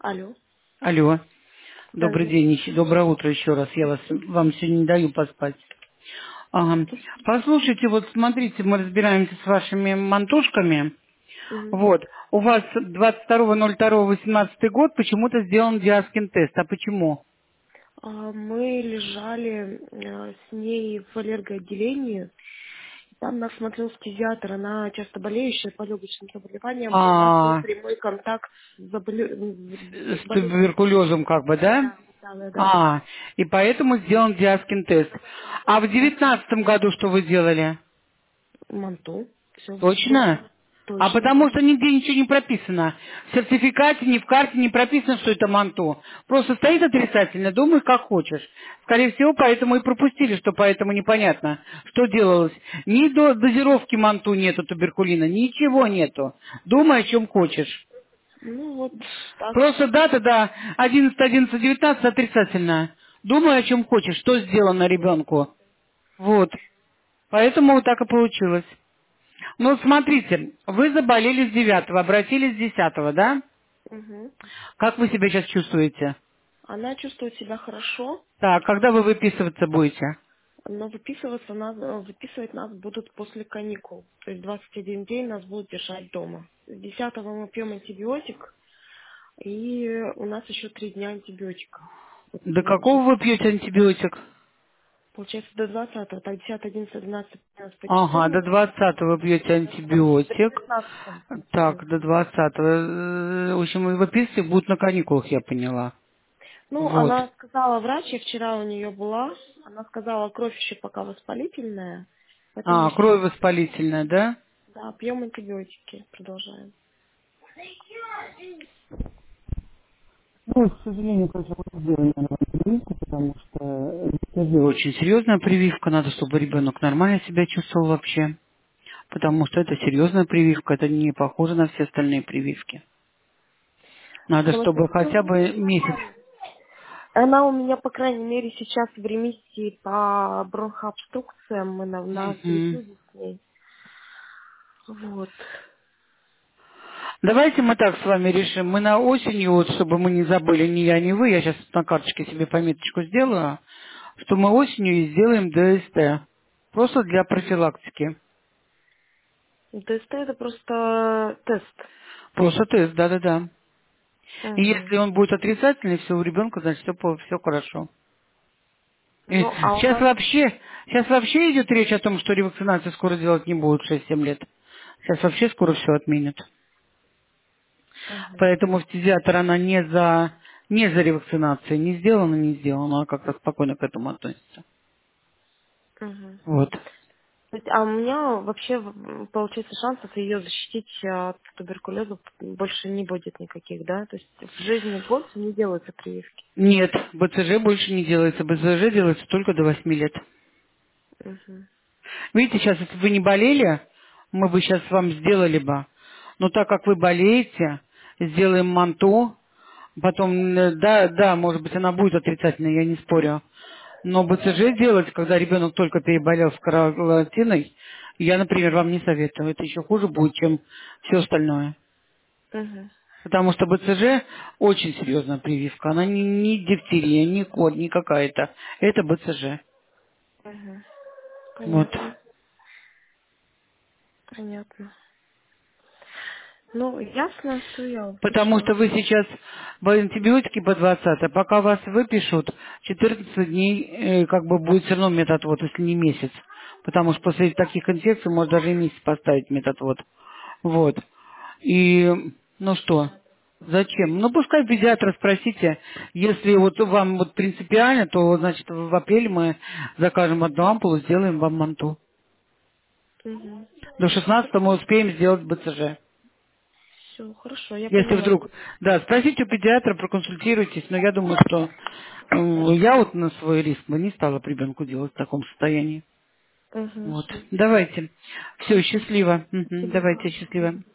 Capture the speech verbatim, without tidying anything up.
Алло. Алло. Да, Добрый здравствуйте. день, еще- доброе утро еще раз. Я вас, вам сегодня не даю поспать. Ага. Послушайте, вот смотрите, мы разбираемся с вашими мантушками. Мгм. Вот. У вас двадцать второго ноль второго восемнадцатый год почему-то сделан диаскин тест. А почему? А, Мы лежали э, с ней в аллергоотделении. Там нас смотрел фтизиатр. Она часто болеющая по легочным заболеваниям. У нас был А, прямой контакт с заболе- с с болезнью. туберкулезом как бы, да? Да, да, да, да. А, и поэтому сделан диаскин тест. А в девятнадцатом году что вы делали? Манту. Все было Точно? А точно, потому да. что нигде ничего не прописано. В сертификате, ни в карте не прописано, что это манто. Просто стоит отрицательно, думай как хочешь. Скорее всего, поэтому и пропустили, что поэтому непонятно, что делалось. Ни до дозировки манту нету туберкулина, ничего нету. Думай, о чем хочешь. Ну вот так. Просто дата, да, одиннадцатое одиннадцатое девятнадцать отрицательно. Думай, о чем хочешь, что сделано ребенку. Вот. Поэтому вот так и получилось. Ну, смотрите, вы заболели с девятого, обратились с десятого, да? Мгм. Как вы себя сейчас чувствуете? Она чувствует себя хорошо. Так, когда вы выписываться будете? Но выписываться нас, э, выписывать нас будут после каникул. То есть двадцать один день нас будут держать дома. С десятого мы пьем антибиотик, и у нас еще три дня антибиотика. Вот До сегодня. какого вы пьете антибиотик? Получается, до двадцатого, так десятое, одиннадцатое, двенадцатое, пятнадцатое по Ага, до четырнадцать. двадцатого вы пьете До антибиотик. девятнадцатого. Мгм. Так, до двадцатого. Э, В общем, вы выписывать будут на каникулах, я поняла. Ну, Вот. она сказала, врач, я вчера у нее была, она сказала, кровь еще пока воспалительная, поэтому А, еще не кровь надо. воспалительная, да? Да, пьем антибиотики, продолжаем. Ну, к сожалению, конечно, мы сделали, наверное, прививку, потому что это очень серьезная прививка, надо, чтобы ребенок нормально себя чувствовал вообще. Потому что это серьезная прививка, это не похоже на все остальные прививки. Надо, чтобы хотя Самостоятельно бы месяц. нормально. Она у меня, по крайней мере, сейчас в ремиссии по бронхообструкциям. Мы на, на Мгм. англицюзе с ней. Вот. Давайте мы так с вами решим. Мы на осенью, вот, чтобы мы не забыли ни я, ни вы, я сейчас на карточке себе пометочку сделаю, что мы осенью и сделаем ДСТ. Просто для профилактики. ДСТ это просто тест. Просто тест, да-да-да. И Мгм. если он будет отрицательный, все у ребенка, значит, все, все хорошо. И Ну, а у сейчас нас... вообще, сейчас вообще идет речь о том, что ревакцинацию скоро делать не будут шесть-семь лет. Сейчас вообще скоро все отменят. Мгм. Поэтому фтизиатр, она не за, не за ревакцинацией. Не сделана, не сделана. Она как-то спокойно к этому относится. Мгм. Вот. То есть, а у меня вообще м, получается шансов ее защитить от туберкулеза больше не будет никаких, да? То есть в жизни больше не делаются прививки. Нет, БЦЖ больше не делается. БЦЖ делается только до восьми лет. Мгм. Видите, сейчас, если бы вы не болели, мы бы сейчас вам сделали бы. Но так как вы болеете, сделаем манту, потом, э, да, да, может быть, она будет отрицательной, я не спорю. Но БЦЖ делать, когда ребенок только переболел скарлатиной, я, например, вам не советую. Это еще хуже будет, чем все остальное. Мгм. Потому что БЦЖ очень серьезная прививка. Она не, не дифтерия, не кор, не какая-то. Это БЦЖ. Мгм. Вот. Понятно. Понятно. Ну, ясно, все я Потому что услышала. вы сейчас в антибиотике по двадцать, пока вас выпишут, четырнадцать дней э, как бы будет все равно метатвод, если не месяц. Потому что после таких инфекций можно даже и месяц поставить метатвод. Вот. И, ну что, зачем? Ну, пускай педиатра спросите, если вот вам вот принципиально, то, значит, в апреле мы закажем одну ампулу, сделаем вам манту. Угу. До шестнадцатого мы успеем сделать БЦЖ. Все, хорошо, я Если поняла. вдруг, да, спросите у педиатра, проконсультируйтесь, но я думаю, что э, я вот на свой риск бы не стала бы ребенку делать в таком состоянии. Угу. Вот. Давайте. Все, счастливо. Мгм. Спасибо Давайте, вам. счастливо.